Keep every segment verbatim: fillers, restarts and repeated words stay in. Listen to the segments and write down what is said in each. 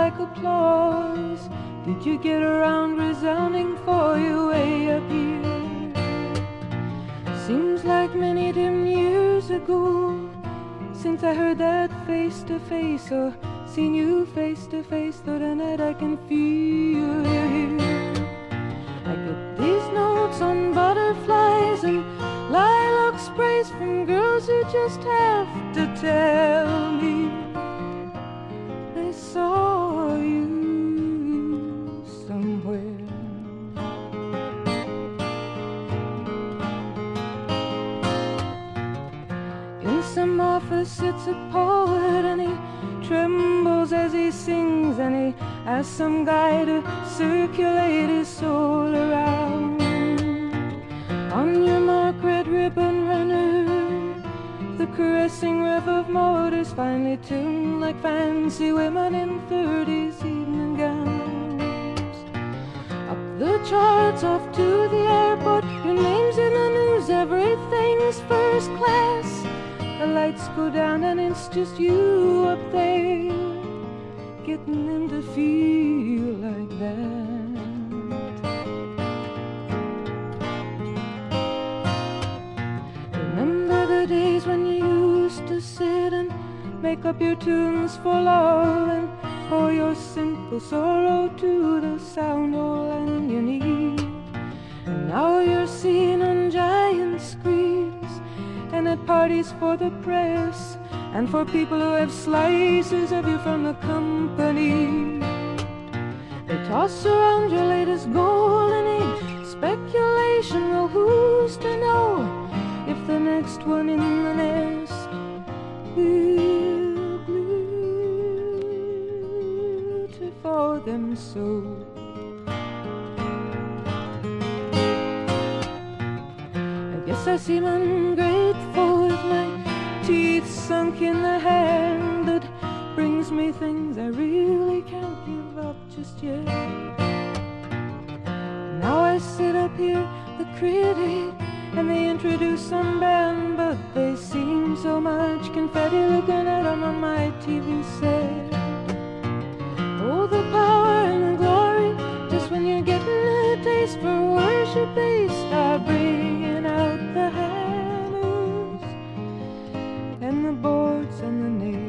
like applause. Did you get around resounding for you way up here? Seems like many dim years ago since I heard that face to face, or seen you face to face. Though tonight I can feel you here. I get these notes on butterflies and lilac sprays from girls who just have to tell me they saw you somewhere. In some office sits a poet, and he trembles as he sings, and he asks some guy to circulate his soul around. On your mark, red ribbon runner, the caressing rev of motors finely tuned like fancy women in thirties evening gowns. Up the charts, off to the airport, your name's in the news, everything's first class. The lights go down and it's just you up there, getting them to feel like that. Remember the days when you used to sit and make up your tunes for love, and pour your simple sorrow to the sound all on your knee. And now you're seen on giant screens and at parties for the press, and for people who have slices of you from the company. They toss around your latest golden age speculation. Well, who's to know if the next one in the nest will glitter for them so? I guess I seem ungrateful with my teeth sunk in the hand that brings me things I really can't give up just yet. Now I sit up here, the critic, and they introduce some band, but they seem so much confetti looking at them on my T V set. Oh, the power and the glory, just when you're getting a taste for worship, they start bringing out the hammers and the boards and the nails.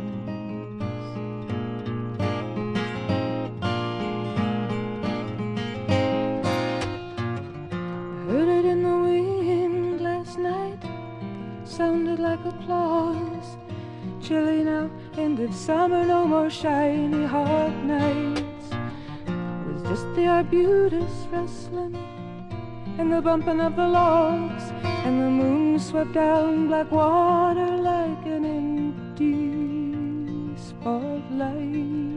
I heard it in the wind last night, sounded like applause. Chilly now, end of summer, no more shiny hot nights. It was just the arbutus rustling and the bumping of the logs, and the moon swept down black water like an empty spotlight.